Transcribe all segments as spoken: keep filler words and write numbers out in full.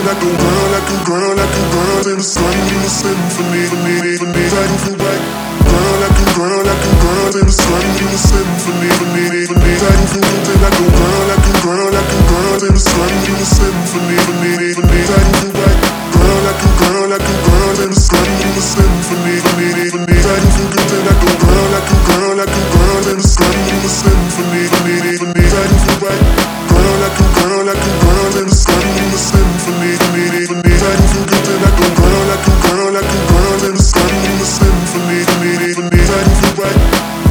like a girl, like a girl, like a girl in the sun, in the symphony, for me, for me, like you feel right. Girl, like a girl, like a girl in the sun, in the symphony, for me, for me, like you feel good, like a girl, like a girl, like a girl in the sun, in the symphony, for me, for me, like you feel right. Girl, like a girl, like a girl in the sun, in the symphony, for me, for me, like you feel good, like a girl, like a girl, like a girl in the sun, in the symphony, for me, for me, like you feel right. Girl, like a girl, like a girl in the sun, in the symphony, for me, for me, like you feel good, like a girl, like a girl, like a girl in the sun, in the symphony, for me, for me, like you feel right.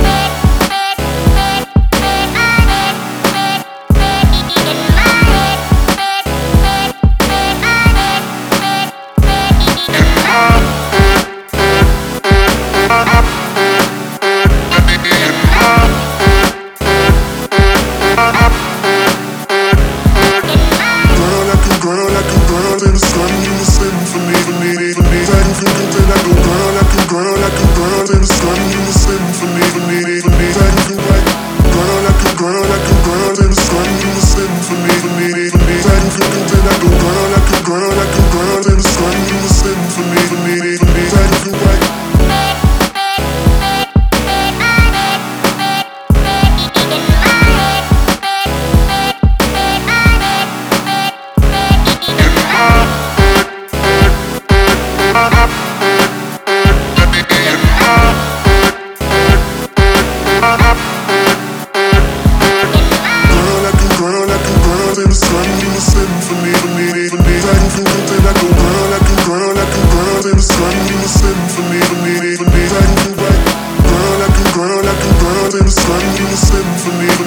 Girl, like a girl in the sun, in the symphony, for me, for me, like you feel good, like a girl, like a girl, like a girl in the sun, in the symphony, for me, for me, like you feel right. Girl, like a girl, like a girl in the sun, in the symphony, for me, for me, like you feel good, like a girl, like a girl, like a girl in the sun, in the symphony, for me, for me, like you feel right. In the sun, in the symphony, for me, for me, like you feel good, like a girl, like a girl, like a girl in the sun, in the symphony, for me, for me, like you feel right. Girl, like a girl, like a girl in the sun, in the symphony.